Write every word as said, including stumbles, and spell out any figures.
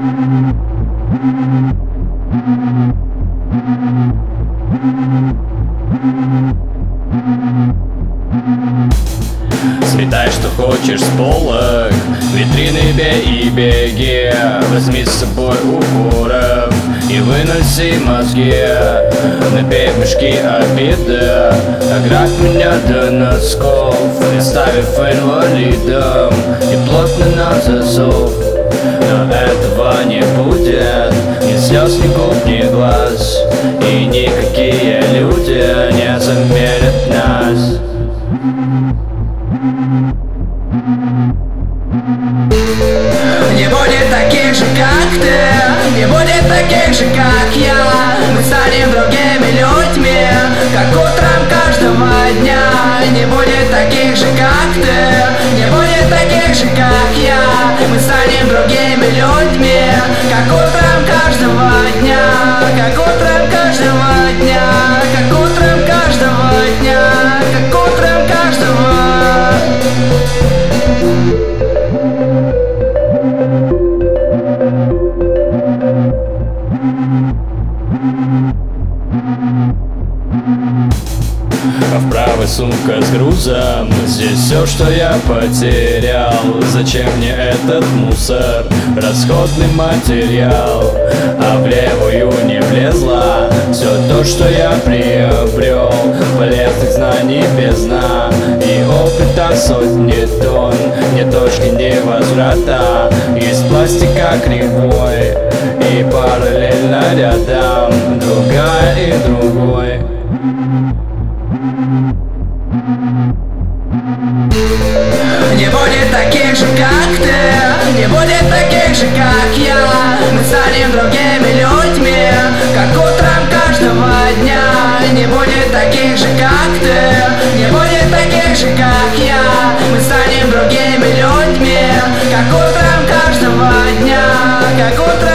Сметай, что хочешь с полок, витрины бей и беги. Возьми с собой укуров и выноси мозги. Набей в мешки обиды, ограбь меня до носков, представив инвалидом и плотно на засов. Но этого не будет, ни слез, ни губ, ни глаз, и никакие люди не заменят нас. Не будет таких же, как ты, не будет таких же, как я. Мы станем другими людьми, как утром каждого дня. Не будет таких же, как ты, не будет таких же, как я. Мы станем другими людьми, как утром каждого дня, как утром каждого дня, как утром каждого дня, как утром каждого. А в правой сумка с грузом, здесь все, что я потерял. Зачем мне этот мусор, расходный материал? А в левую не влезла все то, что я приобрел. Полезных знаний бездна и опыта сотни тонн. Нет точки невозврата, из пластика кривой, и параллельно рядом другая и другой. Не будет таких же, как ты, не будет таких же, как я. Мы станем другими людьми, как утром каждого дня. Не будет таких же, как ты, не будет таких же, как я. Мы станем другими людьми, как утром каждого дня, как утром.